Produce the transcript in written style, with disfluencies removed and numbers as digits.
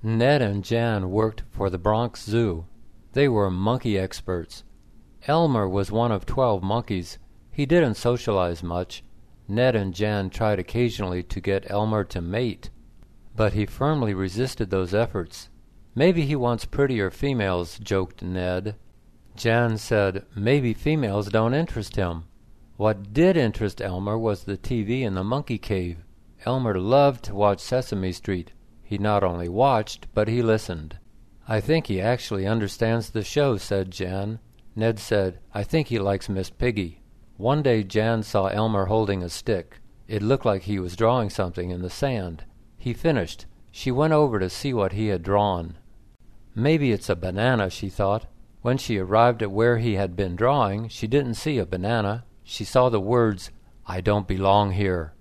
Ned and Jan worked for the Bronx Zoo. They were monkey experts. Elmer was one of 12 monkeys. He didn't socialize much. Ned and Jan tried occasionally to get Elmer to mate, but he firmly resisted those efforts. "Maybe he wants prettier females," joked Ned. Jan said maybe females don't interest him. What did interest Elmer was the TV in the monkey cave. Elmer loved to watch Sesame Street. He not only watched, but he listened. "I think he actually understands the show," said Jan. Ned said, "I think he likes Miss Piggy." One day Jan saw Elmer holding a stick. It looked like he was drawing something in the sand. He finished. She went over to see what he had drawn. Maybe it's a banana, she thought. When she arrived at where he had been drawing, she didn't see a banana. She saw the words, "I don't belong here."